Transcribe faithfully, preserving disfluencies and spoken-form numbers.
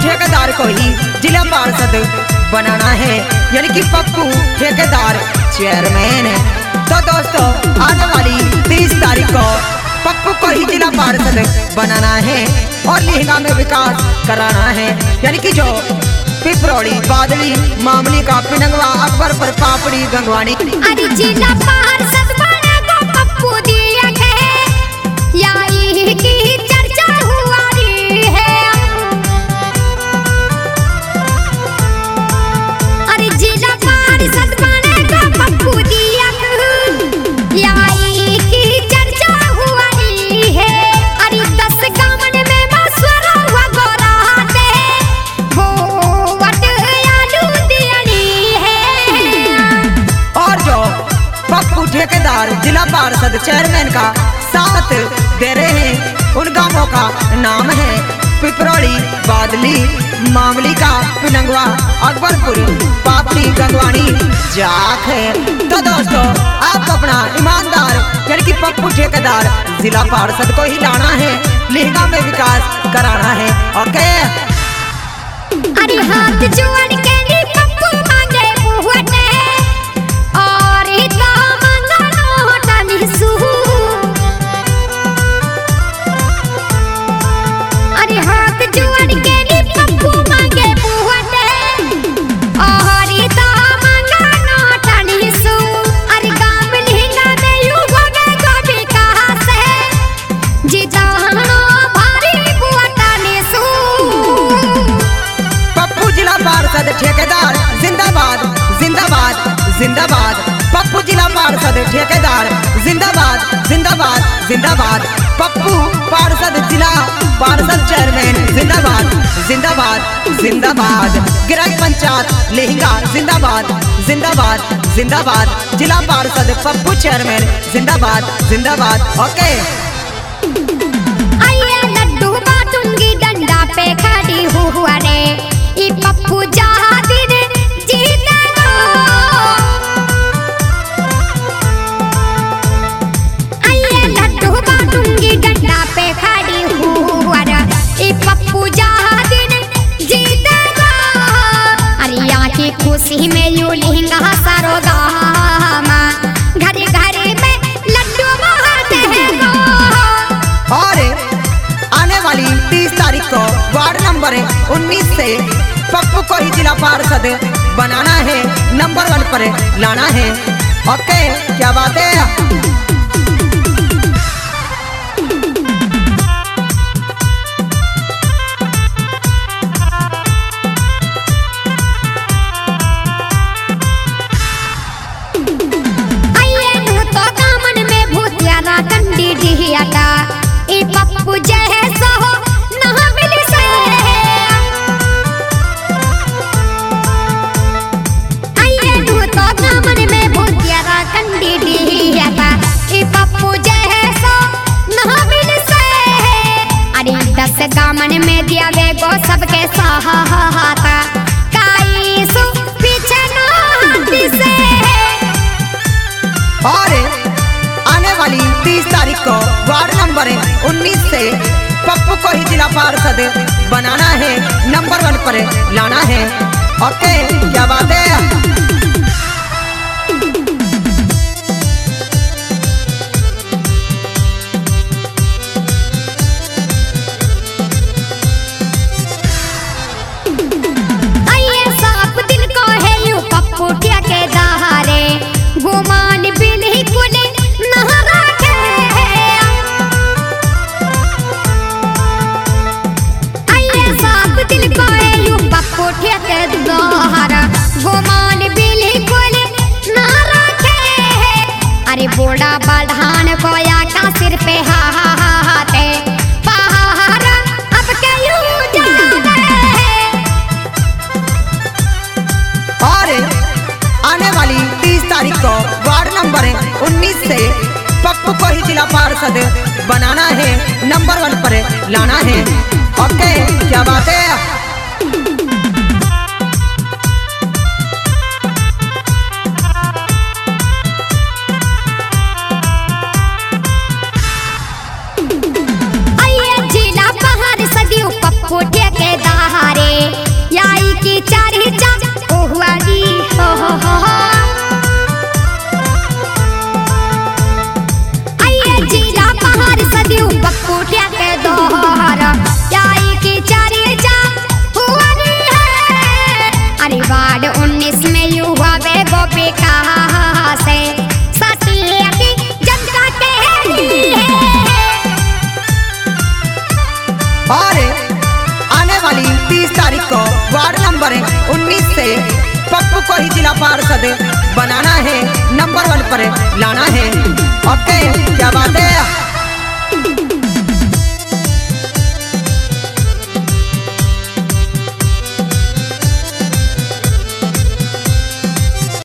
ठेकेदार को ही जिला पार्षद बनाना है, यानी कि पप्पू ठेकेदार चेयरमैन है। तो दोस्तों आने वाली तीस तारीख को पप्पू को ही जिला पार्षद बनाना है और लिहंगा में विकास कराना है, यानी कि जो पिपरोड़ी, बादली, मामली का पिनंगवा, अकबरपुर, पापड़ी, गंगवानी। अरे जिला पार्षद बनेगा पप्पू दिया है, यही की चर्चा हुआ है। अरे जिला पार्षद बनेगा पप्पू दिया है, यही की चर्चा हुआ है। अरे दस गामन में मशवरा हुआ गोराते हो वट आलू दियानी है। और जो पप्पू ठेकेदार जिला पार्षद चेयरमैन का साथ दे रहे हैं उन गांवों का नाम है पिपरोड़ी, बादली, मामली का पिनंगवा, अकबरपुर, पापड़ी, गंगवानी, जाख है। तो दोस्तों आप अपना ईमानदार यानी कि पप्पू ठेकेदार जिला पार्षद को ही लाना है, लिहंगा में विकास कराना है। ओके। अरे हाथ जोड़ के नी पप्पू मांगे बुहटे और इतना मांगा नोटा निसू। अरे हाथ जोड़ के नी पप्पू मांगे बुहटे और इतना मांगा नोटा निसू। अरे गांव लिहंगा में यू भगे गोभी कहाँ से जीता हनो भारी बुहटा निसू। पप्पू जिला पार्षद ठेकेदार जिंदाबाद, जिंदाबाद, जिंदाबाद। पप्पू जिला पार्षद ठेकेदार जिंदाबाद, जिंदाबाद, जिंदाबाद। पप्पू पार्षद जिला पार्षद चेयरमैन जिंदाबाद, जिंदाबाद, जिंदाबाद। गिराई पंचायत लिहंगा जिंदाबाद, जिंदाबाद, जिंदाबाद। जिला पार्षद पप्पू चेयरमैन जिंदाबाद, जिंदाबाद। ओके। आइए लड्डू बाटूंगी डंडा पे खड़ी हुआ रे, ये पप्पू जहाँ दिन जीतेगा। आइए लड्डू बाटूंगी डंडा पे खड़ी हुआ रे, ये पप्पू जहाँ दिन जीतेगा। अरे यहाँ की खुशी में यू लिहंगा सारो गामा, घरे घरे में लड्डू बांटते हैं। और आने वाली तीस तारीख को वार्ड नंबर उन्नीस से पप्पू को ही जिला पार्षद बनाना है, नंबर वन पर लाना है। ओके, क्या बात है। ए पप्पू जैसा हो ना मिल से। आइए तू तो गामन में भूतिया कंडी दिया, ए पप्पू जैसा ना मिल से। अरे दस गामन में दिया वे गो सबके सहाता, काई सु पीछे ना हटी से। और आने वाली तीस तारीख को वार्ड नंबर उन्नीस से पप्पू को ही जिला पार्षद बनाना है, नंबर वन पर लाना है। ओके, क्या बात है। आइए साफ दिल को है यू पप्पू ठेकेदारे, गुमान बिल्कुल ना रखे। आइए साफ दिल को है यू पप्पू ठेकेदार, गुमान बिल्कुल ना रखे। अरे बूढ़ा बलहान को या का सिर पे हाथे पहाड़ अब के यू जाने। और आने वाली तीस तारीख को वार्ड नंबर उन्नीस से पप्पू को ही जिला पार्षद बनाना है, नंबर वन पर लाना है। ओके, क्या बात है। आइए जिला पार्षद पप्पू ठेकेदारे, पार्षद बनाना है, नंबर वन पर लाना है। ओके, क्या बात है।